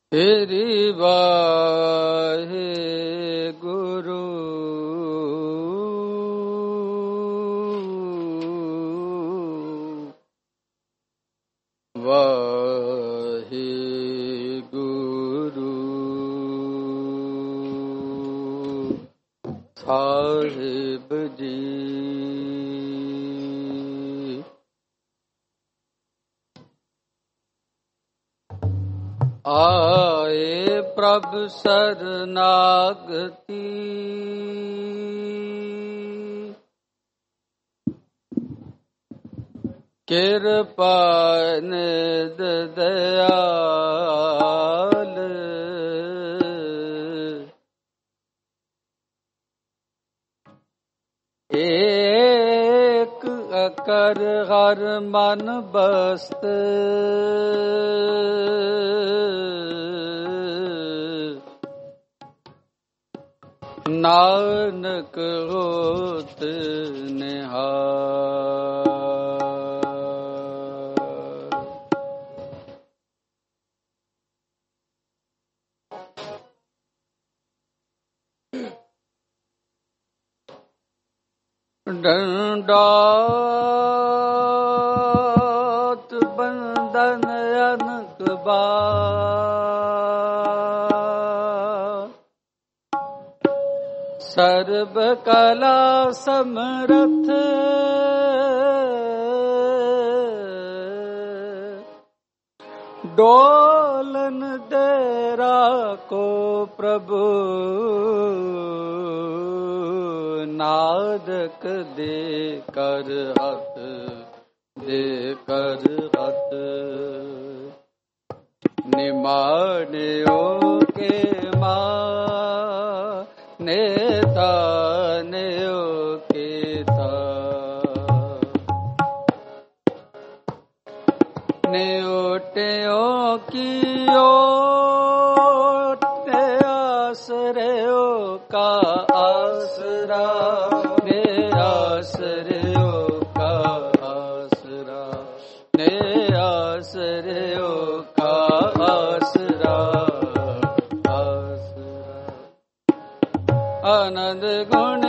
तेरी वाहे गुरु वाहे गुरु साहिब जी। आए प्रभ शरणागति कृपा निध दयाल एक अकर हर मन बस्त नानक होत निहाल। दंडौत बंदन अनक बार सर्व कला समरथ डोलन डेरा को प्रभु नादक दे कर हथ निमान्यो के माँ नेता नेयो के था नेओटेओ की ओटे आसरेओ का आसरा ने आसरेओ का आसरा ने आसरेओ का आसरा आसरा आनंद गुण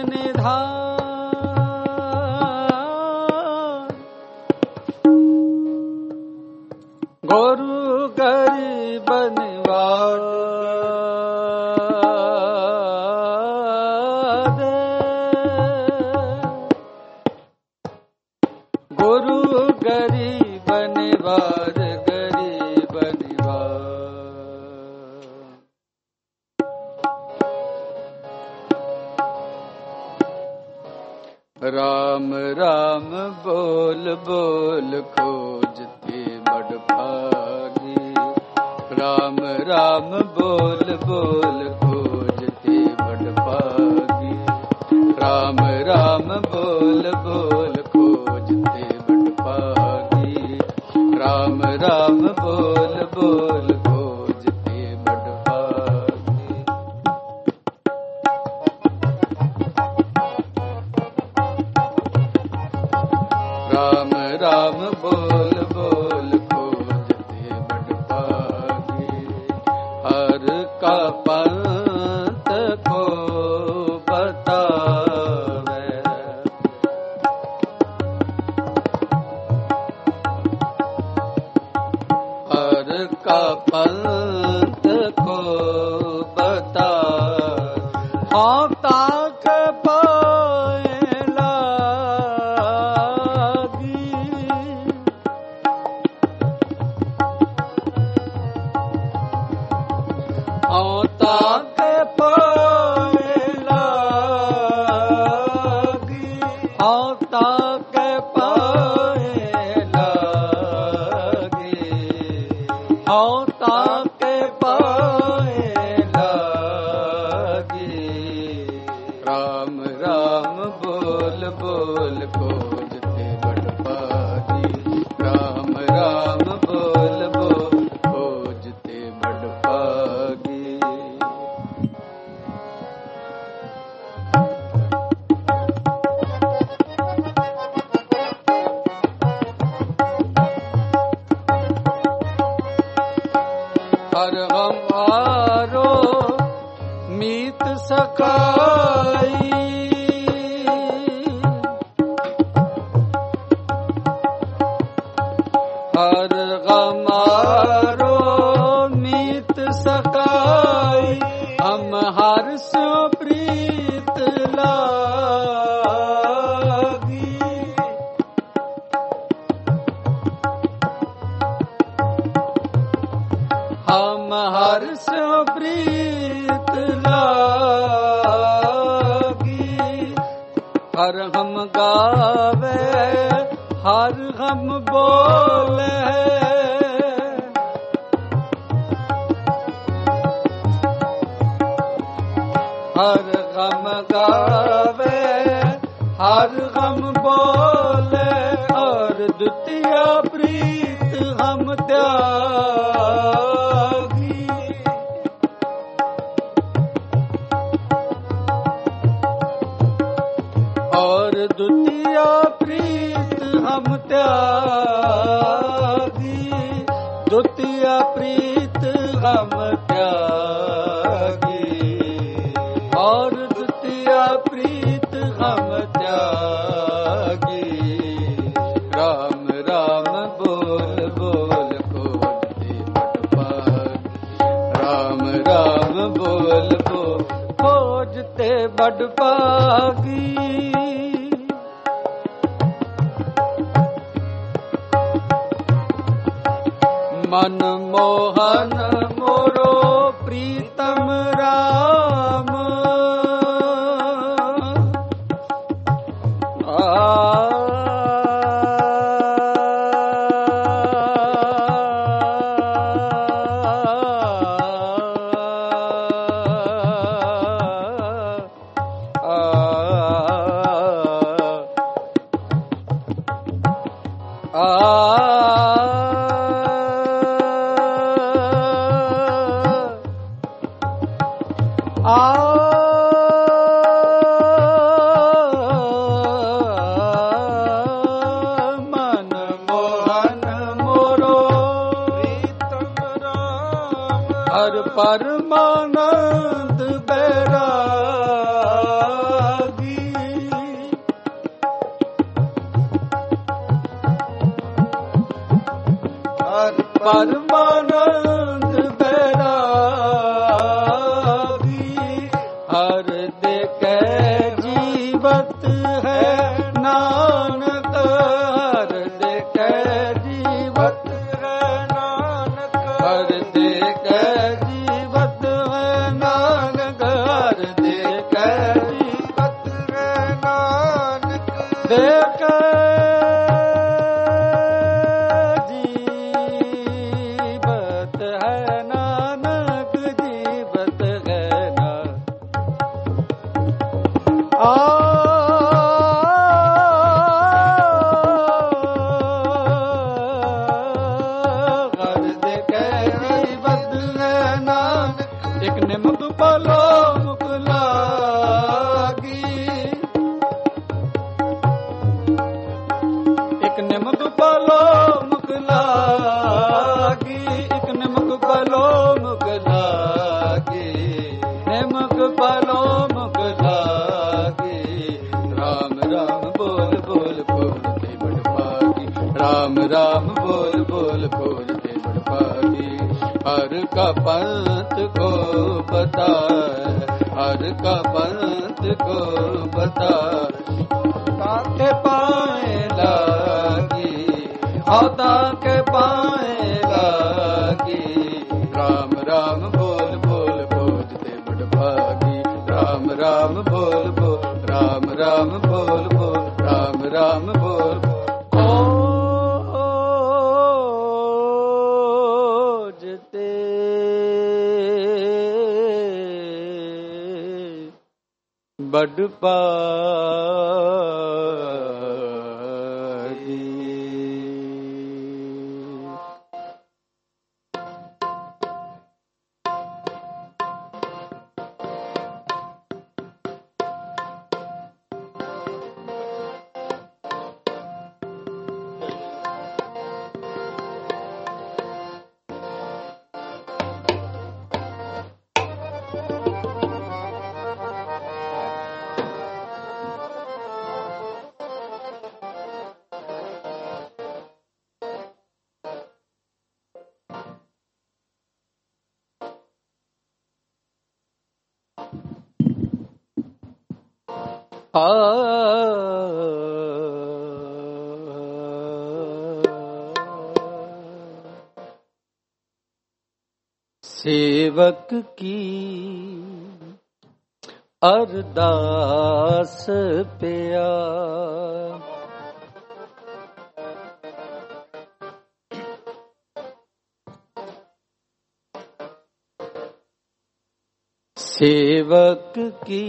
निधान गुरु गरीब निवार गुरु गरीब निवार गरीब निवार। राम राम बोल बोल खोजते बड़ भागी राम राम बोल बोल खोजते बड़ भागी राम राम बोल बोल खोजते बड़ भागी राम राम बोल बोल खोजते बड़ भागी। राम राम बोल बोल खोजते बड़ भागी हर का पंथ को बतावे हर का पंथ को बता हाँ ताक पाए लागी हाँ ताक पाए लागी हाँ ताक पाए लागी हाँ ताक हर हमारो मीत सकाई, हर हमारो मीत सकाई, हम हर सो प्रीत लागी, हम हर सो प्रीत लागी, हर हम गावे हर हम बोले, हर हम गावे हर हम बोले, और द्वितीय प्रीत हम त्यागी, और द्वितीय प्रीत हम त्यागी, द्वितीय प्रीत हम त्यागी, और द्वितीय प्रीत हम त्यागी। राम राम बोल बोल खोजते बड़ पागी, राम राम बोल बोल खोजते बड़ पागी, मन मोहन मोरो प्रीतम राम, मन मोहन मोरो प्रीतम राम, हर परमानंद बैरागी, हर परमानंद बैरागी, हर देखे जीवत है नानक, हर देखे जीवत है नानक, हर देखे जीवत है नानक, हर देखे जीवत है नानक, देखे जीवत है नानक, जीवत है नानक। हर देखे जीवत है नानक, एक निमक पलो मुख लागी, एक निमक पलो मुख लागी, एक निमक पलो मुख लागी, निमक पलो मुख लागी। राम राम बोल बोल खोजते बड़ पागी, राम राम बोल बोल खोजते बड़ पागी, हर का पंथ को बता, हर का पंथ को बता, ताके पाए लागी, औता के पाए लागी। राम राम बोल बोल खोजते बड़ पागी, राम राम बोल बोल, राम राम बोल बोल, राम राम बोल बोल खोजते बड़ पागी। सेवक की अरदास पिया, सेवक की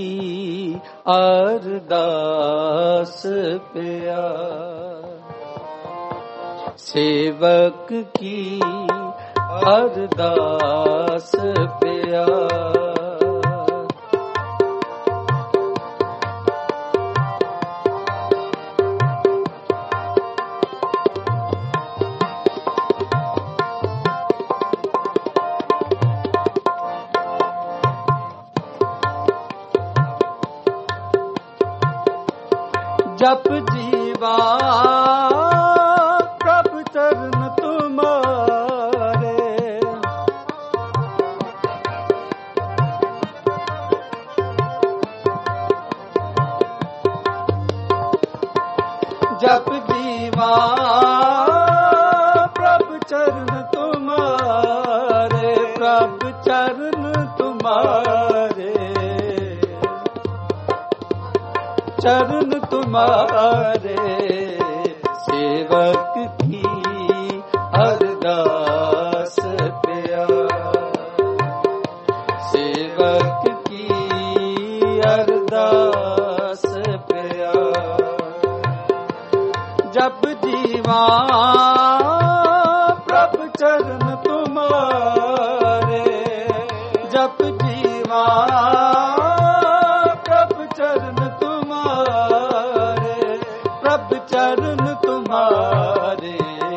अरदास पिया, सेवक की अरदास पिया, जप जीवा प्रभु चरण तुम्हारे, जप जीवा प्रभु चरण तुम्हारे, प्रभु चरण तुम्हारे, चरण तुम्हारे, सेवक की अरदास पिया, सेवक की अरदास पिया, जप जीवा प्रभु चरण तुम्हारे, जप जीवा प्रभु चरण प्रभु चरण तुम्हारे,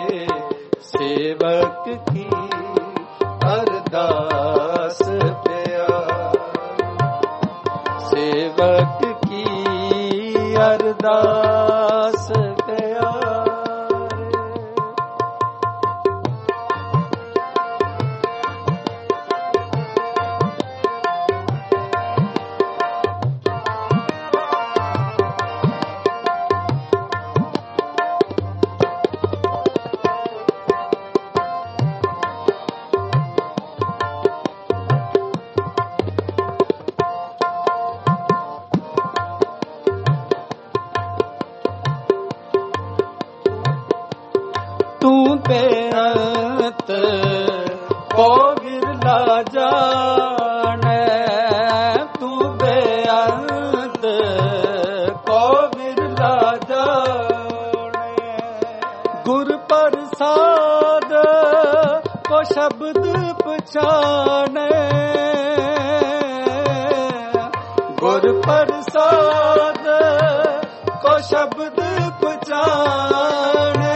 सेवक की अरदास पिया, सेवक की अरदास पिया। तू बेअंत को विरला जाने, तू बेअंत को विरला जाने, गुर प्रसाद को शब्द पछाने, गुर प्रसाद को शब्द पछाने,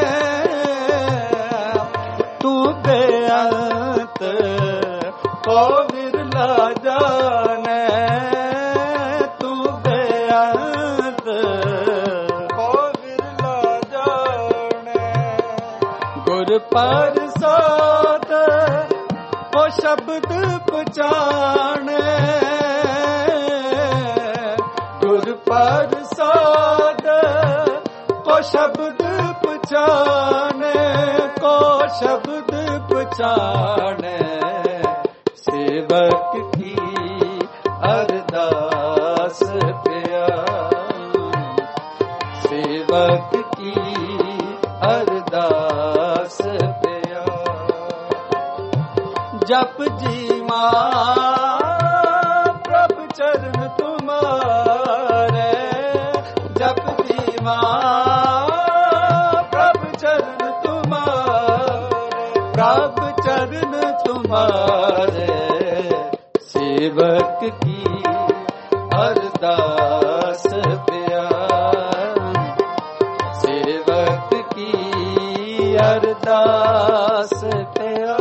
बेअंत को विरला जाने, तू बेअंत को विरला जाने, गुर प्रसाद को शब्द पछाने, गुर प्रसाद को शब्द पछाने, को शब्द पछाने, सेवक की अरदास पिया, सेवक की अरदास पिया, जप जीवा प्रभु चरण तुम्हारे, जप जीवा प्रभु चरण प्रभु चरण तुम्हारे, सेवक की अरदास पिया, सेवक की अरदास पिया।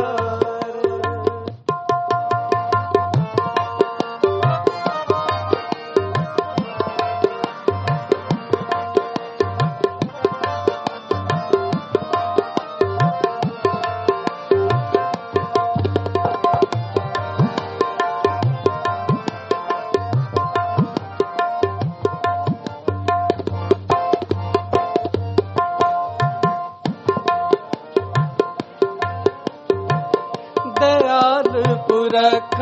पुरख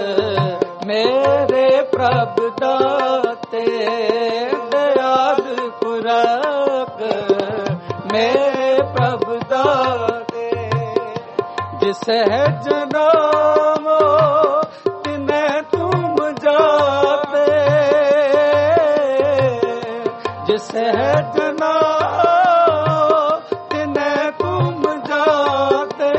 मेरे प्रभु दाते, दयाल पुरख मेरे प्रभु दाते, जिस है जनामो तिन्हें तुम जाते, जिस है जनामो तिन्हें तुम जाते।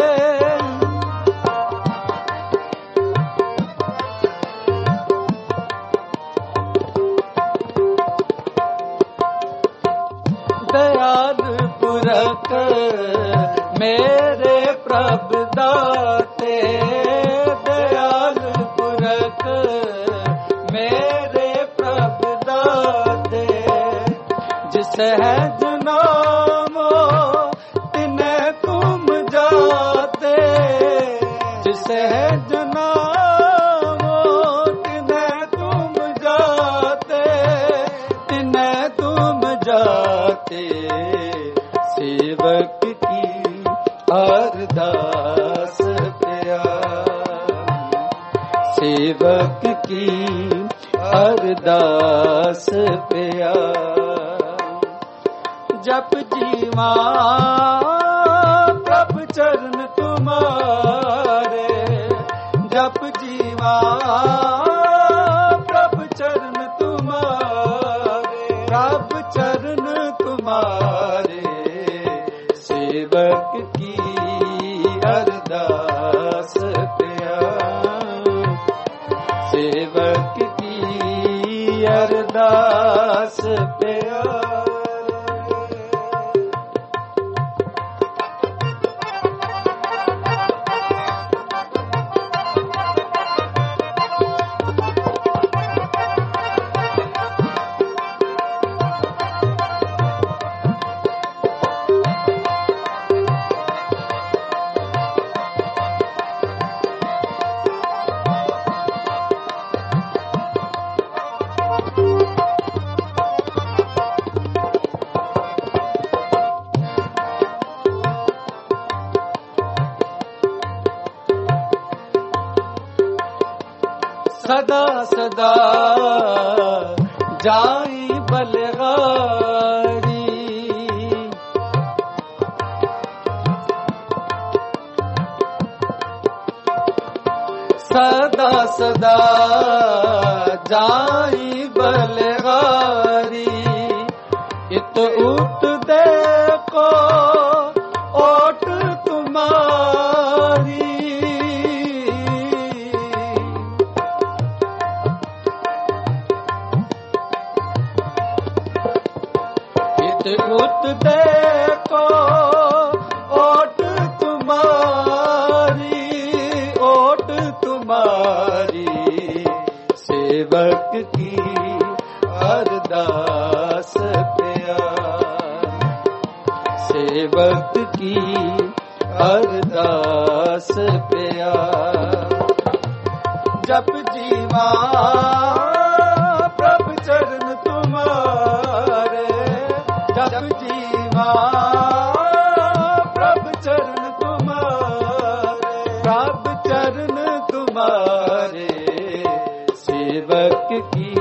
दयाल पुरख मेरे प्रभु दाते, दयाल पुरख मेरे प्रभु दाते, जिस है जनामो तिन्हें तुम जाते, जिस है जनामो तिन्हें तुम जाते, तिन्हें तुम जाते। सेवक की अरदास प्यारी, सेवक की अरदास प्यारी, जप जीवा प्रभु चरण तुम्हारे, जप जीवा प्रभु चरण तुम्हारे, प्रभु चरण तुम्हारे, सेवक की अरदास प्यारी, सेवक की अरदास प्यारी। सदा सदा जाई बलगारी, सदा सदा जाई बलगारी, इत उठ देखो ओट तुम्हारी, उत देखो ओट तुम्हारी, ओट तुम्हारी, सेवक की अरदास प्यारी, सेवक की अरदास प्यारी, जप जीवा प्रभु चरण तुम्हारे, जप जीवा प्रभु चरण तुम्हारे, प्रभु चरण तुम्हारे, सेवक की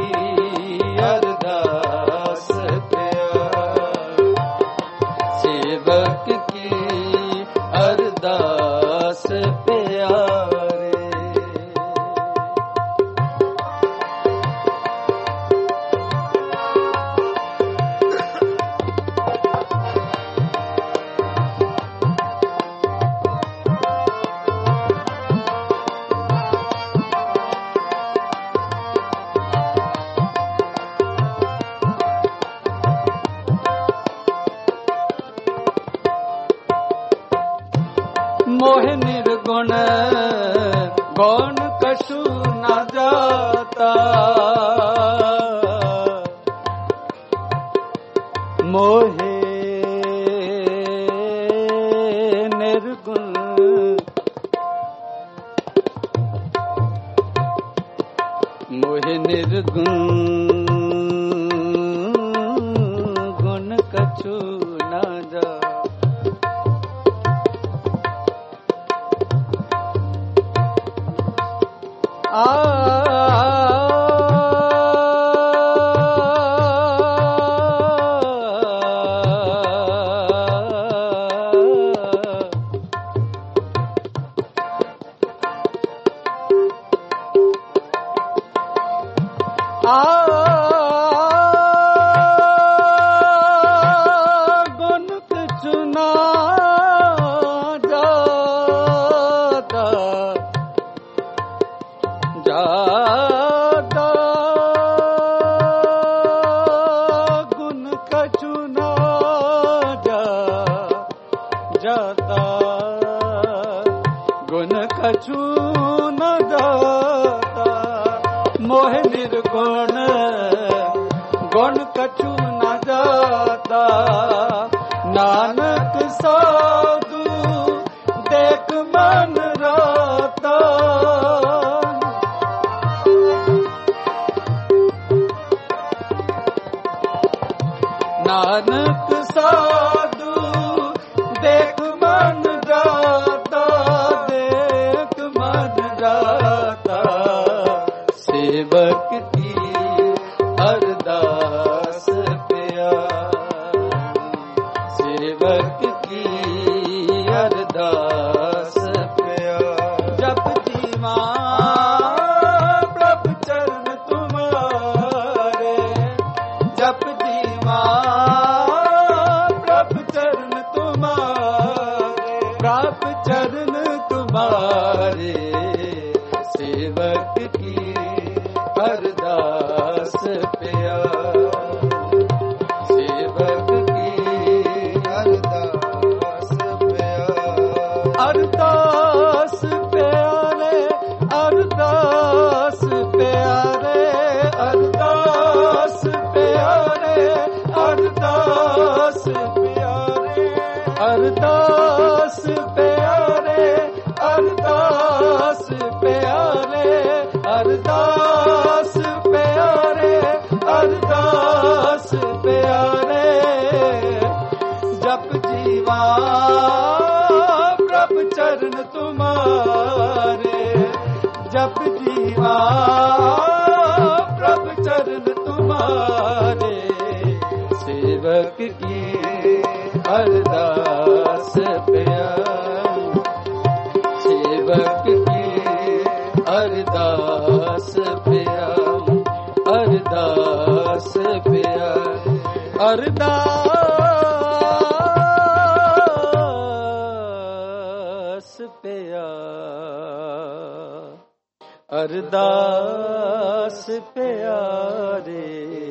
अरदास प्यारी, सेवक की अरदास प्यारी। मोह निर्गुण गौण कछु न जाता, मोहे निर्गुण मोहे निर्गुण गुण कछु न जाता, जाता, गुण कछु न जाता। मोह निर्गुण गुण कछु न जाता, नानक साधु देख मन राता। नानक साधु देख मन जाता, देख मन जाता। सेवक की अरदास प्यारी, सेवक की अरदास प्यारी। जप जीवा प्रभु चरण तुम्हारे, जप जीवा प्रभु चरण तुम्हारे, प्रभु चरण तुम्हारे। सेवक की अरदास प्यारी, सेवक की अरदास प्यारी। अरदास प्यारे, अरदास प्यारे, अरदास प्यारे, अरदास प्यारे, अरदास प्यारे, अरदास प्यारे, अरदास प्यारे, अरदास प्यारे। जप जीवा प्रभु चरण तुम्हारे, जप जीवा प्रभु चरण तुम्हारे। सेवक की अरदास प्यारी, सेवक की अरदास प्यारी, अरदास प्यारी, अरदास प्यारी, अरदास प्यारे।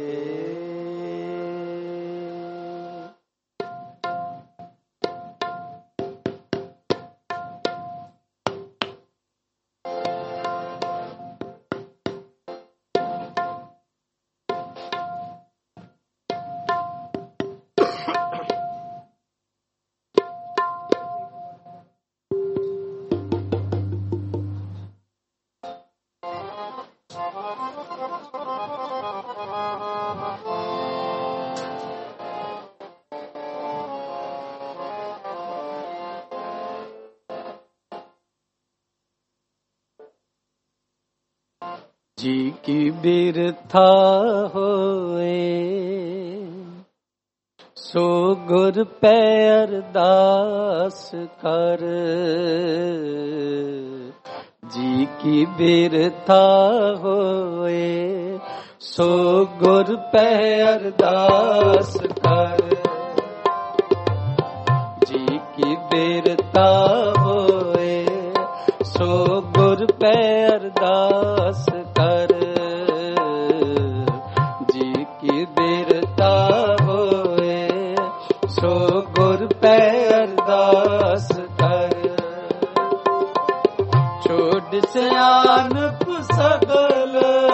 जी की बिरथा होए, सो गुर पे अरदास कर। जी की बिरथा होए, सो गुर पे अरदास कर। जी की बिरथा होए, सो गुर पे अरदास कर। जी की बिरता होए, सो गुर पे अरदास कर। छोड़ सियानप सगल,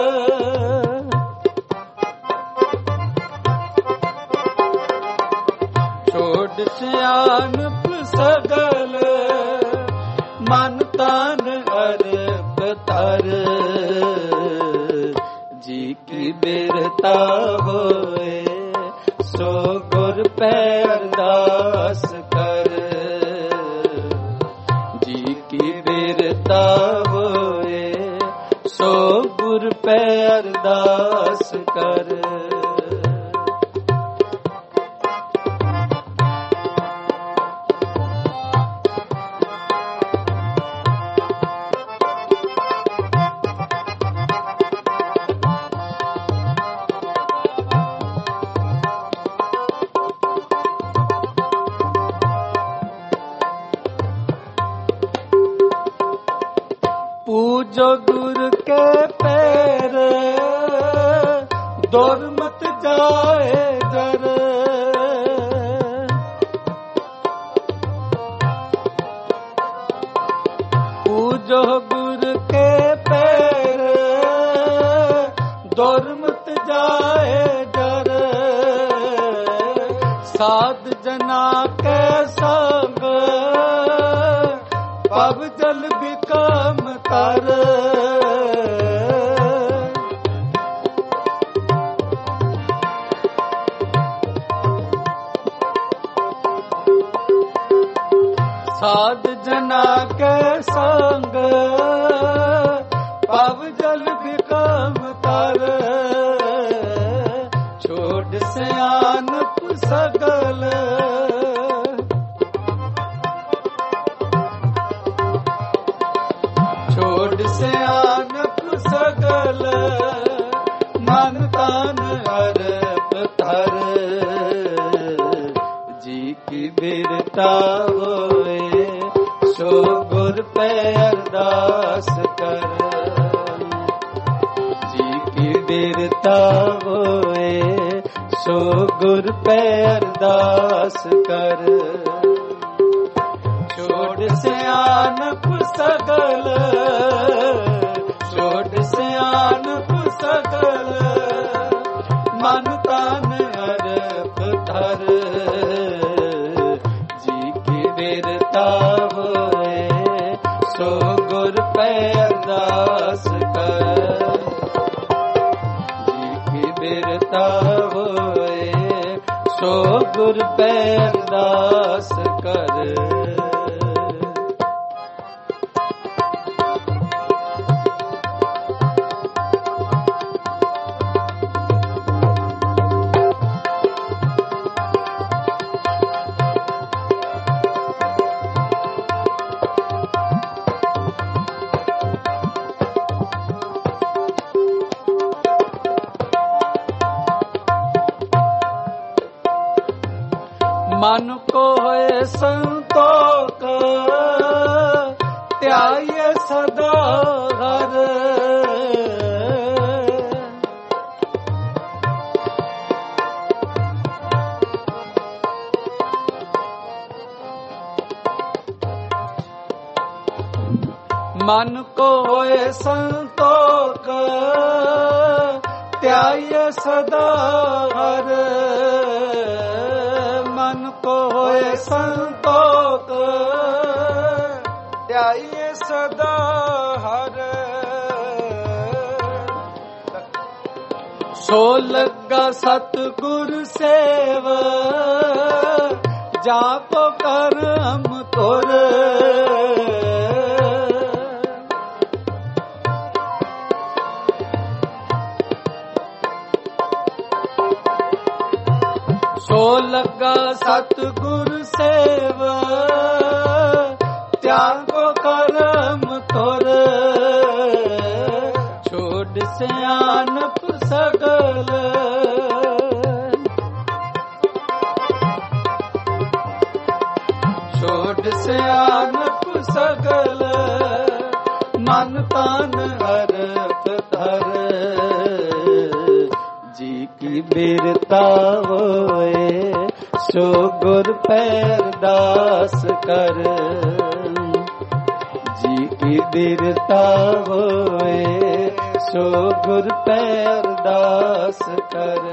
छोड़ सियानप सगल, मन तन अर्प तर। जी की बिरता होए, सो गुर पे अरदास कर। जी की बिरता होए, सो गुर पे अरदास कर। पूजो गुरु के पैर, दूर मत जाए जर। जो गुर के पैर दुर्मत जाए डर साध जना के संग पव जल बिकम तर साध जना के संग पव जल बिकम तर छोड़ सयान सगल छोड़ सयान सगल मन तन अरप धर जी की बिरता होए सो गुर पे अरदास कर जी की बिरता होए सो गुर पे अरदास कर छोड़ सयानप सगल छोड़ सयानप सगल मन तन अरप धर जी की बिरता होए सो गुर पे अरदास कर जी की बिरता होए सो गुर पे अरदास कर मन को है संतोख त्याय सदा हर मन को है संतोख त्याय सदा हर मन को होए संतोख त्याये सदा हर सो लगा सतगुर सेव जाको कर हम तोर सो लगा सतगुर सेव त्यागो करम तोर छोड़ सयानप सगल छोड़ सयानप सगल मन तन अरप धर जी की बिरता होए सो गुर पे अरदास कर जी की बिरता होए सो गुर पे अरदास कर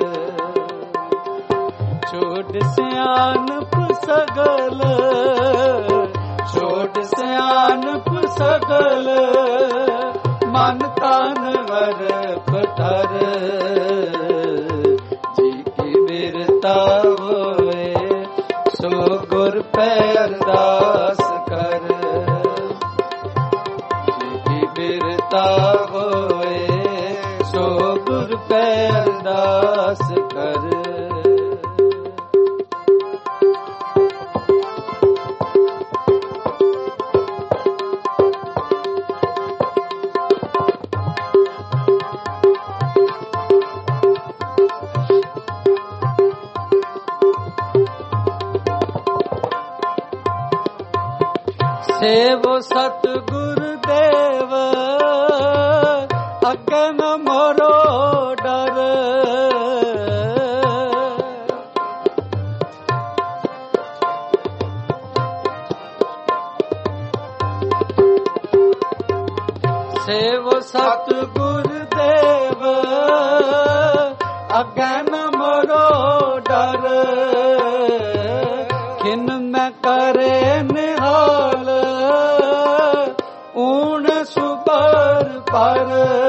छोड़ सयानप सगल छोड़ सयानप सगल मन तन अरप धर जी की बिरता होए सो गुर पे अरदास कर जी की बिरता होए सो गुर पे अरदास कर सेवो सतगुर देव अगन मोरो डर सेवो सतगुर देव अगै न मोरो डर किन मैं करे निहाल ऊण सुबर पर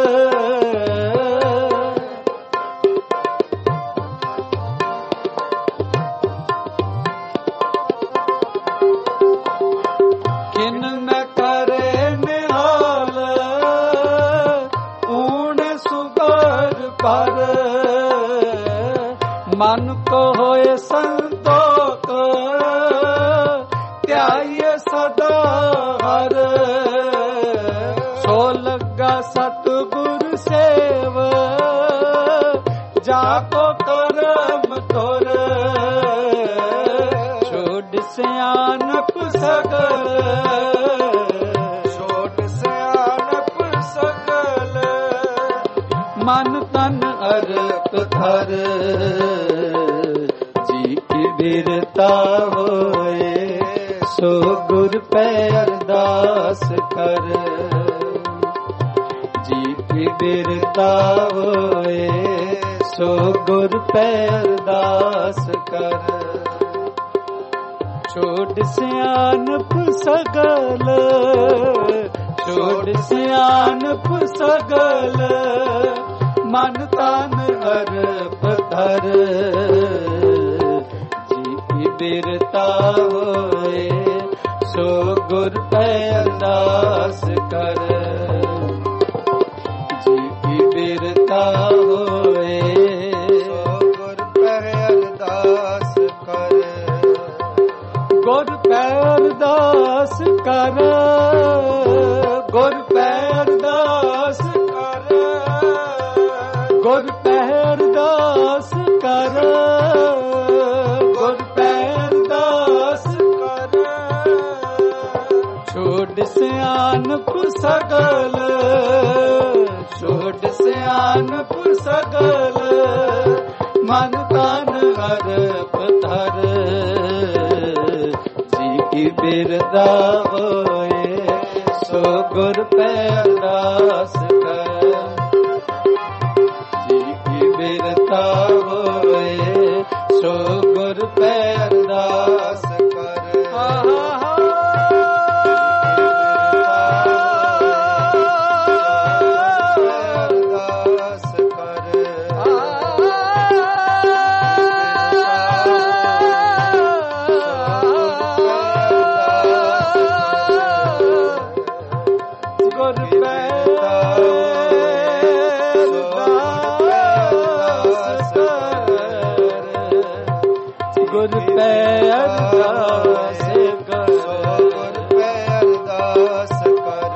किन मैं करे निहाल ऊण सुबर पर मन को होए संतोख त्याय सदा हर सो लगा सतगुर सेव जाको करम तोर छोड़ सियानप सगल छोड़ सियानप सगल मन तन अर्प धर जी की वीरता होए सो गुर पे अरदास कर जी की वीरता होए सो गुर पे अरदास कर छोड़ सियानप सगल छोड़ सियानप सगल मन तन अर्प धर जी की वीरता होए सो गुर पे अरदास कर जी की वीरता होए सो गुर पे अरदास कर गुर पे अरदास कर गुर पे अरदास कर गुर पे अरदास कर गुर पे अरदास कर छोड़ सियानप सगल छोड़ सियानप सगल मन तन अर्प धर जी की वीरता होए सो गुर पे अरदास कर जी की वीरता होए सो गुर पे अरदास कर अरदास कर गुर पे गुर पे अरदास कर गुर पे अरदास कर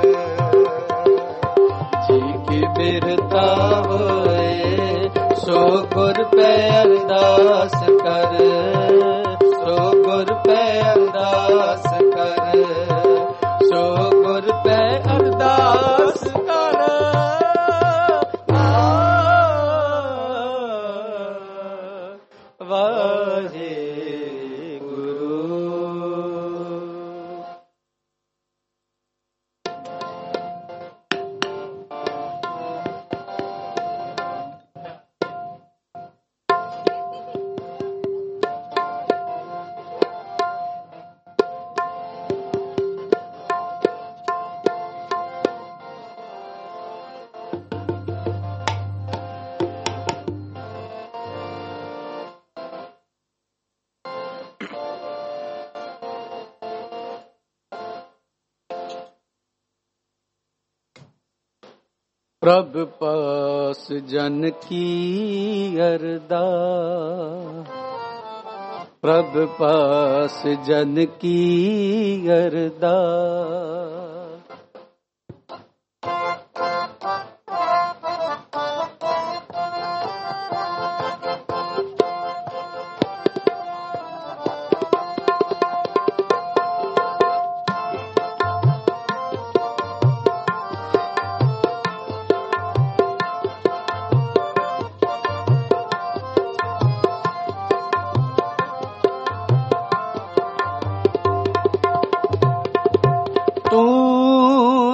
जी की वीरता होए सो गुर पे अरदास कर सो गुर पे अरदास कर सो गुर पे अरदास कर वाहे प्रभ पास जन की अरदास प्रभ पास जन की अरदास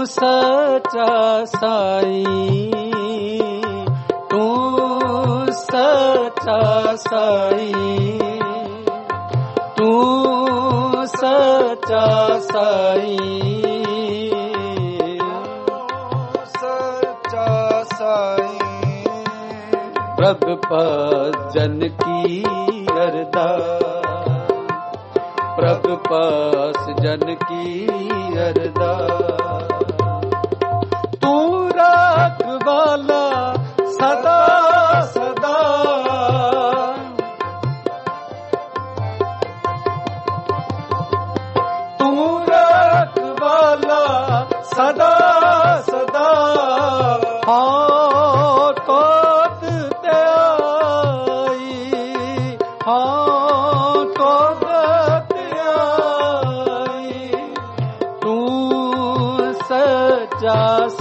सच्चा साईं, तू सच्चा साईं, तू सच्चा साईं, सच्चा साईं। प्रभु पास जन की अरदास, प्रभु पास जन की अरदास। तू रखवाला सदा सदा, तू रखवाला सदा सदा। हाँ कौत ते आई, हाँ कौत ते आई, तू सच्चा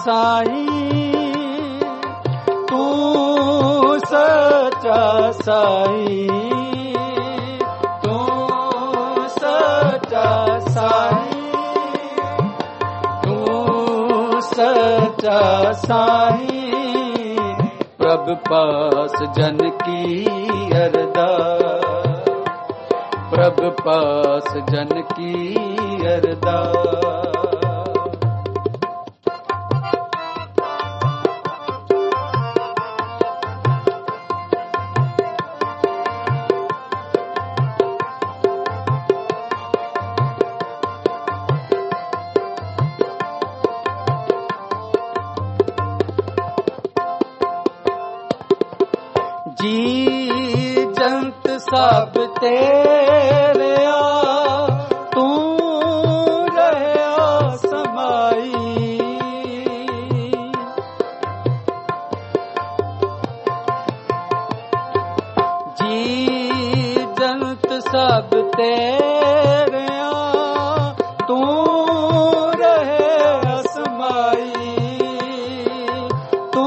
साईं, तू सच्चा साईं, तू सच्चा साईं, तू सच्चा साईं। प्रभु पास जन की अरदास, प्रभु पास जन की अरदास। जी जंत सब तेरे आ, तू रहया समाई। जी जंत सब तेरे आ, तू रहया समाई, तू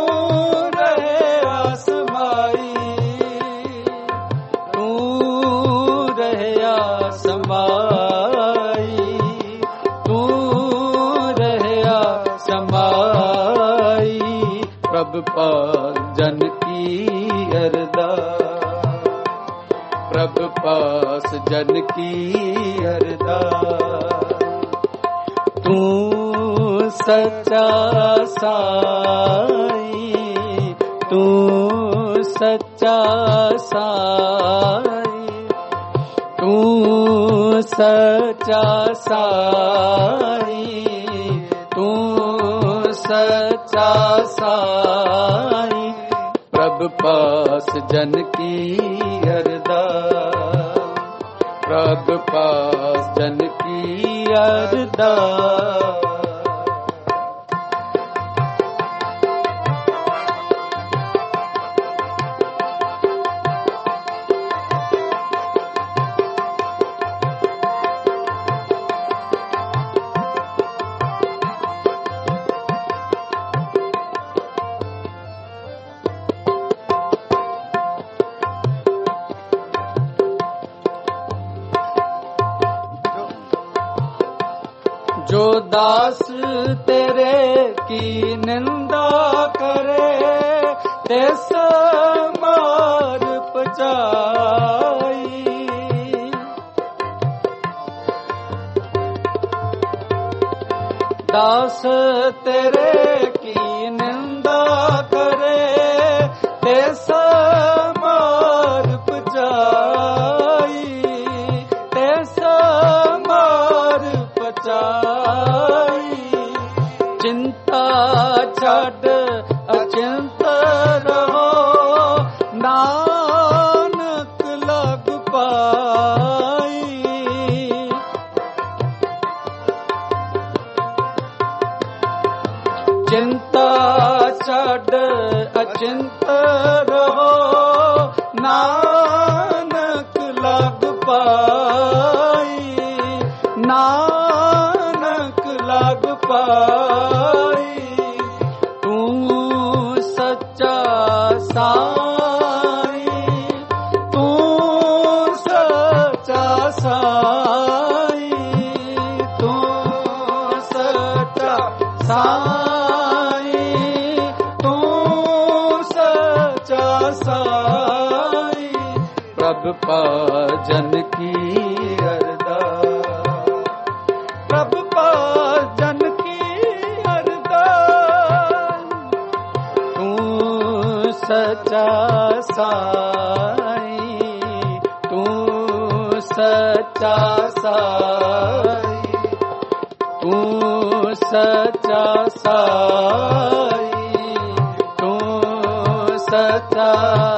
रहया समाई, तू रहया समाई, तू रहया समाई। प्रभु पास जन की अरदास, प्रभु पास जन की अरदास। तू सच्चा साईं, तू सच्चा साईं, तू सच्चा साईं, तू सच्चा साईं। प्रभु पास जन की अरदास, प्रभु पास जन की अरदास। जो दास तेरे की निंदा करे, तेस मार पचाई। दास तेरे की निंदा करे, तेस मार पचाई, तेस मार पचाई। चिंता छड़ अचिंत रहो, नानक लग पाई। चिंता छड़ अचिंत रहो, नानक लग पाई, नानक लग पाई। तू सच्चा साईं, तू सच्चा साईं, तू सच्चा साई तू सच्चा साई प्रभु भजन की अरदास प्रभु भजन की अरदास तू सच्चा साई तू सच्चा साई तू सच्चा साई तू सच्चा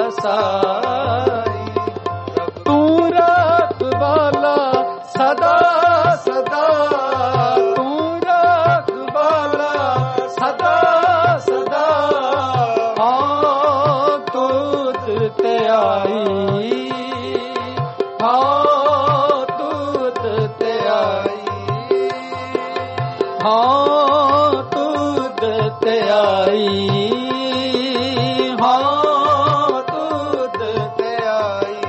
साई तू रखवाला सदा सदा तू रखवाला सदा सदा हाँ तुझ ते आई हाँ तुझ ते आई हाँ तुझ ते आई हाँ तुझ ते आई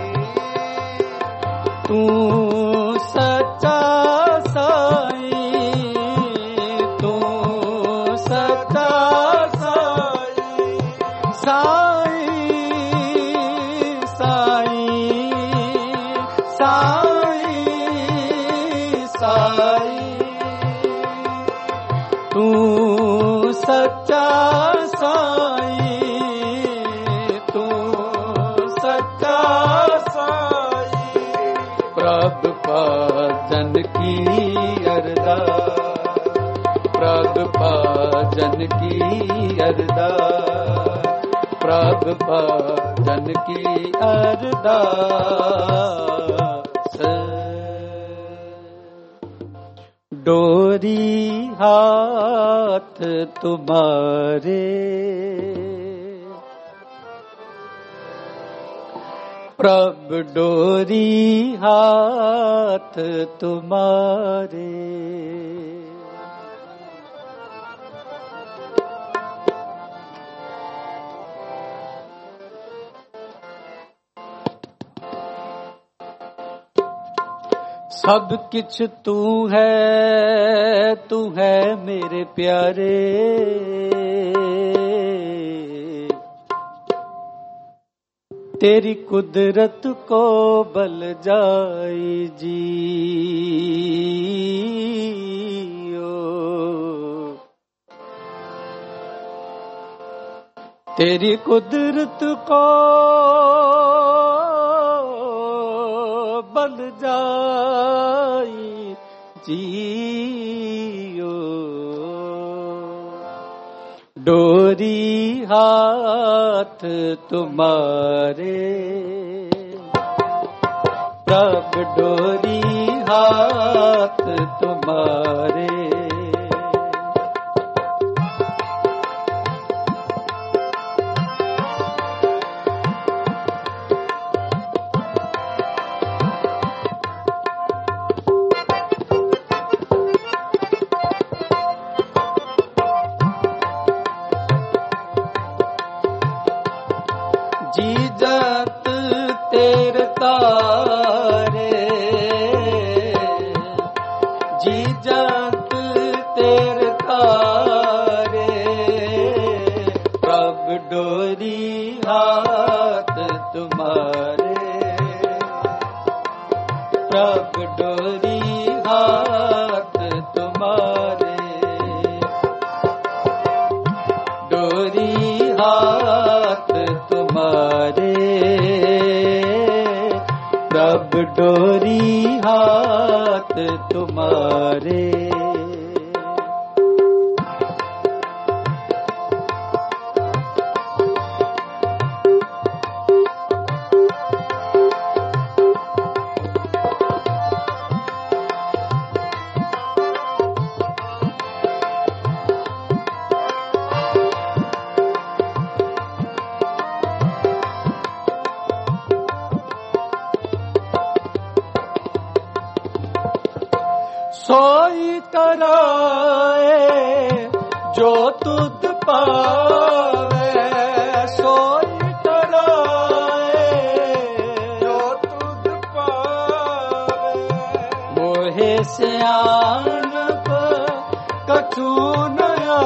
तू सच्चा साई तू सच्चा साई साई साई साई साई तू सच्चा साई तू सच्चा साई प्रभु भजन की अरदास प्रभु भजन की अरदास प्रभु भजन की अरदास डोरी हाथ तुम्हारे प्रभु डोरी हाथ तुम्हारे सब किछ तू है मेरे प्यारे तेरी कुदरत को बल जाई जियो तेरी कुदरत को बल जाई जियो डोरी हाथ तुम्हारे प्रभु डोरी हाथ तुम्हारे जीजत तेरे तारे जीजत तेरे तारे प्रभु डोरी हाथ तुम्हारे प्रभु डोरी हाथ तुम्हारे डोरी हाथ तुम्हारे प्रभु डोरी हाथ तुम्हारे सोई कराए जो तुध पावे सोई कराए जो तुध पावे मोहे सियानप कछु न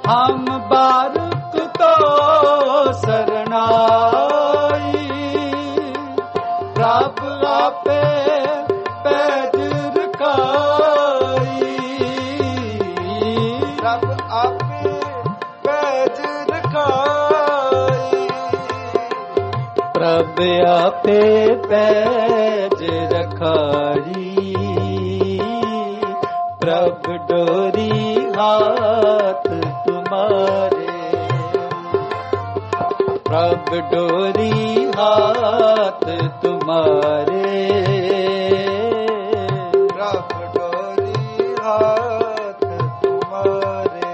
ਹਮ ਬਾਰਕ ਤੋ ਸਰਨਾਈ, ਪ੍ਰਭ ਆਪੇ ਪੈਜ ਰਖਾਈ, ਪ੍ਰਭ ਆਪੇ ਪੈਜ ਰਖਾਈ, ਪ੍ਰਭ ਆਪੇ ਪੈਜ ਰਖਾਈ, ਪ੍ਰਭ ਡੋਰੀ ਹਾਥ ਤੁਮਾਰੇ, ਪ੍ਰਭ ਡੋਰੀ ਹਾਥ ਤੁਮਾਰੇ, ਪ੍ਰਭ ਡੋਰੀ ਹਾਥ ਤੁਮਾਰੇ।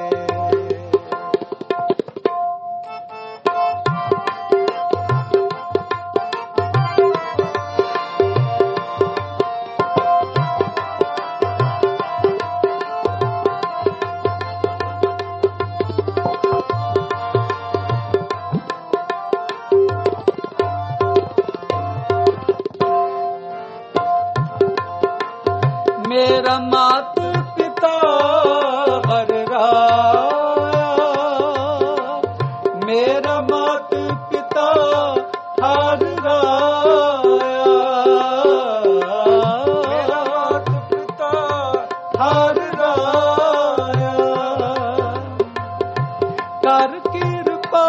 ਮੇਰਾ ਮਾਤ ਪਿਤਾ ਹਰ ਰਾਇਆ, ਮੇਰਾ ਮਾਤ ਪਿਤਾ ਹਰ ਰਾਇਆ, ਮੇਰਾ ਮਾਤ ਪਿਤਾ ਹਰ ਰਾਇਆ, ਕਰ ਕਿਰਪਾ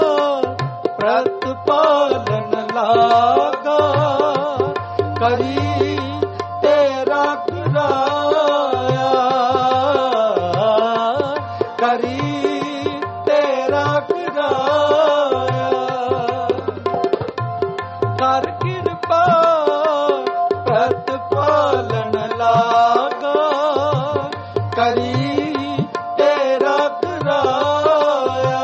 ਪ੍ਰਤਪਾਲਨ ਲਾਗਾ, ਕਰੀ ਤੇਰਾ ਕਰਾਇਆ, ਕਰੀ ਤੇਰਾ ਕਰਾਇਆ, ਕਰ ਕਿਰਪਾ ਪ੍ਰਤਪਾਲਨ ਲਾਗਾ, ਕਰੀ ਤੇਰਾ ਕਰਾਇਆ,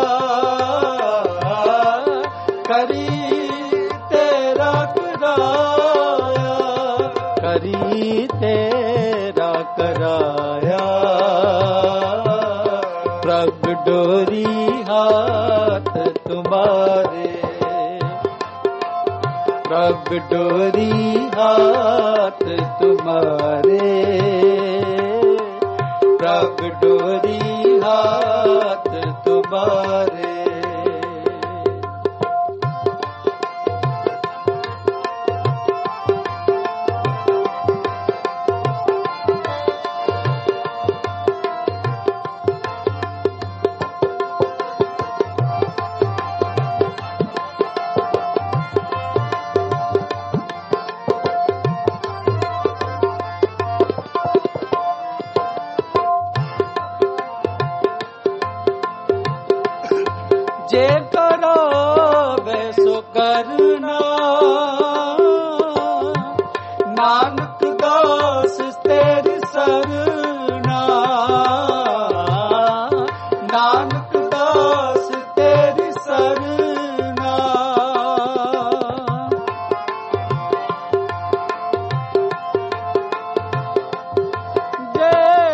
ਕਰੀ ਤੇਰਾ ਕਰਾਇਆ, ਕਰੀ ਤੇਰਾ ਕਰਾਇਆ, ਪ੍ਰਭ ਡੋਰੀ ਹਾਥ ਤੁਮਾਰੇ, ਪ੍ਰਭ ਡੋਰੀ ਹਾਥ ਤੁਮਾਰੇ, ਪ੍ਰਭ ਡੋਰੀ ਹਾਥ ਤੁਮਾਰੇ। ਜੇ ਕਰਾਵੇ ਸੋ ਕਰਨਾ, ਨਾਨਕ ਦਾਸ ਤੇਰੀ ਸਰਨਾ, ਨਾਨਕ ਦਾਸ ਤੇਰੀ ਸਰਨਾ, ਜੇ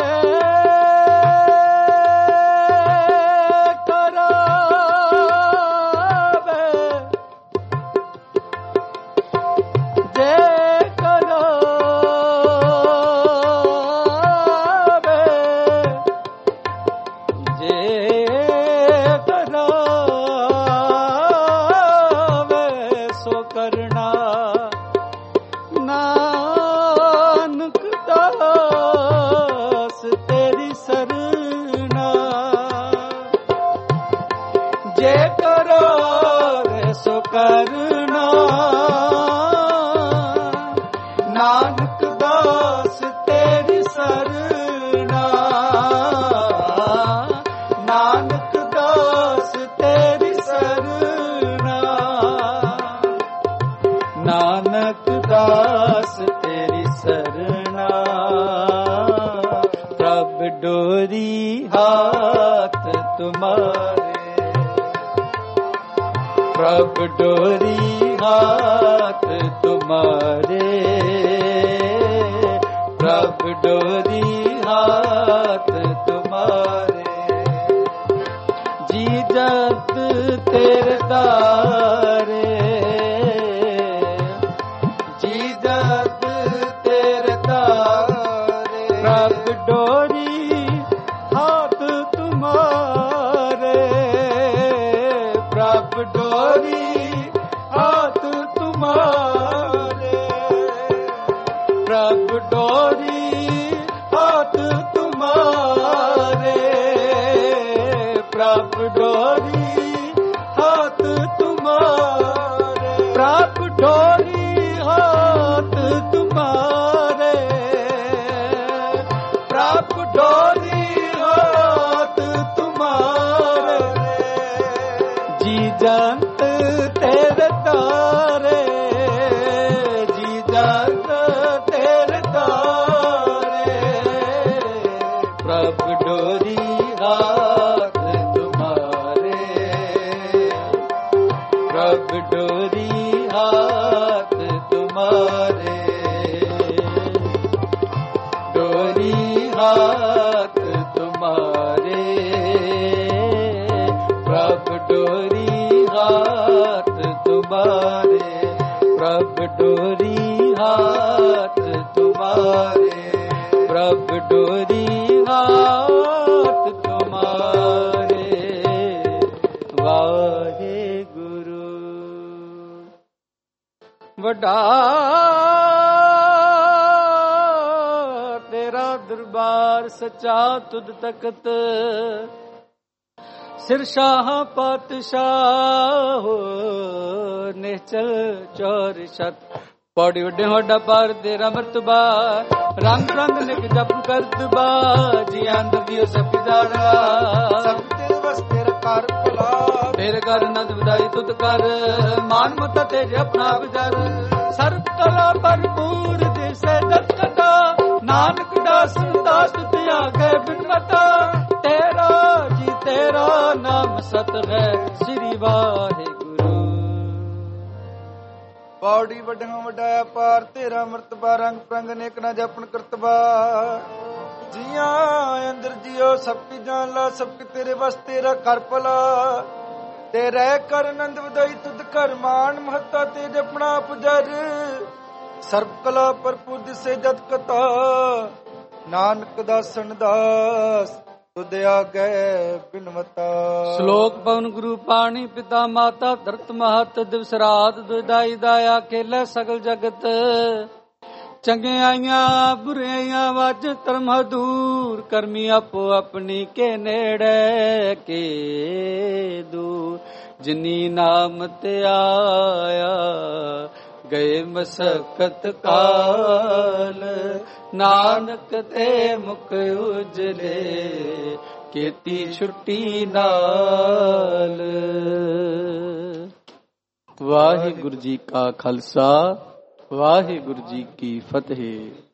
ਨਾਨਕ ਦਾਸ ਤੇਰੀ ਸਰਨਾ, ਜੇ ਕਰਾਵੇ ਸੋ ਕਰਨਾ, ਨਾਨਕ ਦਾਸ ਤੇਰੀ ਸਰਨਾ, ਨਾਨਕ ਦਾਸ ਤੇਰੀ ਸਰਨਾ, ਨਾਨਕ ਦਾਸ ਤੇਰੀ ਸਰਨਾ, ਪ੍ਰਭ ਡੋਰੀ ਹਾਥ ਤੁਮਾਰੇ, ਪ੍ਰਭ ਡੋਰੀ ਹਾਥ ਤੁਮਾਰੇ, ਪ੍ਰਭ ਡੋਰੀ ਹਾਥ ਤੁਮਾਰੇ, ਜੀ ਜਤ ਤੇਰੇ ਦਾਰੇ, ਜੀ ਜਤ ਤੇਰੇ ਦਾਰੇ, ਪ੍ਰਭ ਡੋਰੀ ਹਾਥ ਤੁਮਾਰੇ, डोरी हाथ तुम्हारे, प्रभ डोरी हाथ तुम्हारे, प्रभ डोरी हाथ तुम्हारे, जी जंत तेरे तारे, जी जंत तेरे तारे, प्रभ डोरी हाथ तुम्हारे, प्रभ डोरी हाथ तुम्हारे, डोरी हाथ तुम्हारे, प्रभ डोरी हाथ तुम्हारे, प्रभ डोरी हाथ तुम्हारे, प्रभ डोरी हाथ तुम्हारे। वाहे गुरु वड्डा तेरा दरबार सच्चा तुद तकत, सिर शाह पातशाह निश्चल चौर शत। पौड़ी वड्डे होडा पार तेरा मरतबा, रंग रंग निक जप करतबा, जी अंदर दियो सब जाना, सब तेरे बस तेरा कर भला, तेरे कर नद विदाई तुद कर, मान मत तेरे अपना विचार, सर्व कला भरपूर जैसे दत्त कथा, नानक दास दास त्याग गए बिन मता, तेरा जी तेरा नाम सत है श्री वाहिगुरु। पौड़ी वड्डियों वड्डाया पार तेरा मरतबा, रंग प्रंग नेक ना जपन करतबा, जिया अंदर जियो सबकी जान ला, सबके तेरे बस तेरा कर भला, तेरे कर नंद वदाई तुद कर, मान महता तेज अपना पुजर, सर्व कला भरपूर दिसे जत कथा, नानक दासन दास तुद आगे बिनवता। श्लोक पवन गुरु पाणी पिता माता धरत महत, दिवस रात दुदाई दाया खेले सगल जगत, चंगियाइयां बुराइयां वाज धर्म दूर, करमी आपो अपनी के नेड़े के दूर, जिनी नाम ते आया गए मसकत काल, नानक ते मुख उजले केती छुट्टी नाल। वाहिगुरु जी का खालसा, वाहिगुरु जी की फतेह।